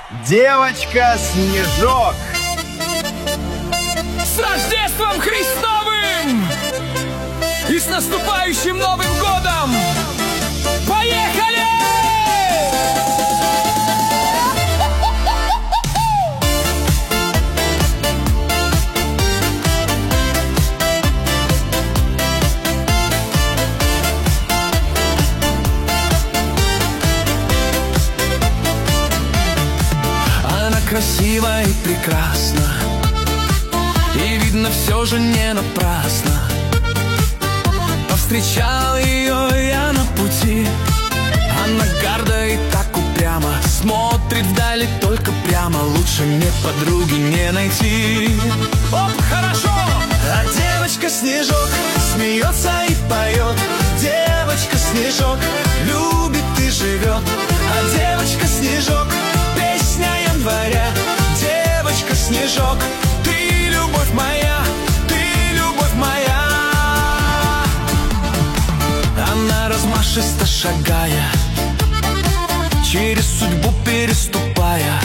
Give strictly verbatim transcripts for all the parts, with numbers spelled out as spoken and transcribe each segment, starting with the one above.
Девочка-снежок. С Рождеством Христовым! И с наступающим Новым годом! Поехали! Она красива и прекрасна, и видно все же не напрасно. Повстречал ее я на пути. Она горда и так упрямо, смотрит вдали только прямо. Лучше мне подруги не найти. Оп, хорошо! А девочка-снежок смеется и поет. Девочка-снежок любит и живет. А девочка-снежок песня января. Девочка-снежок, ты любовь моя, ты любовь моя. Она размашисто шагая, через судьбу переступая,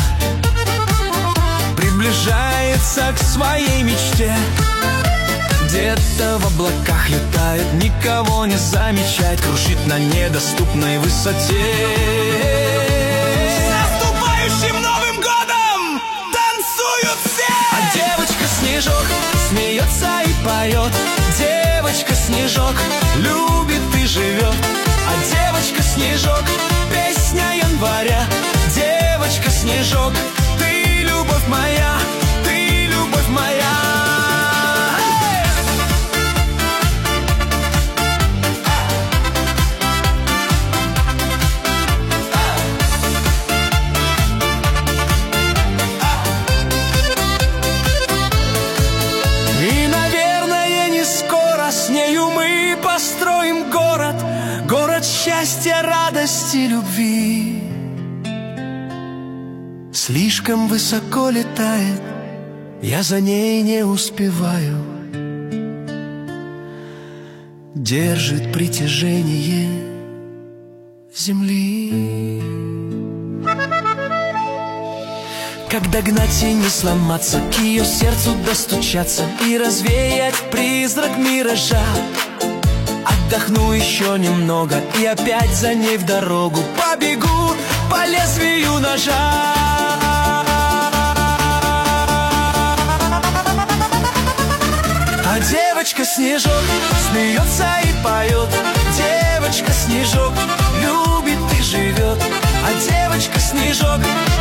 приближается к своей мечте. Где-то в облаках летает, никого не замечает, кружит на недоступной высоте. С наступающим Новым годом! Танцуют все! А девочка-снежок смеется и поет. Девочка-снежок любит и живет. А девочка-снежок песня января. Девочка-снежок, ты любовь моя, ты любовь моя. И, наверное, не скоро с нею мы построим город. Город счастья, радости, любви. Слишком высоко летает, я за ней не успеваю. Держит притяжение земли. Как догнать и не сломаться, к ее сердцу достучаться и развеять призрак миража. Отдохну еще немного и опять за ней в дорогу побегу по лезвию ножа. А девочка-снежок смеется и поет. Девочка-снежок любит и живет. А девочка-снежок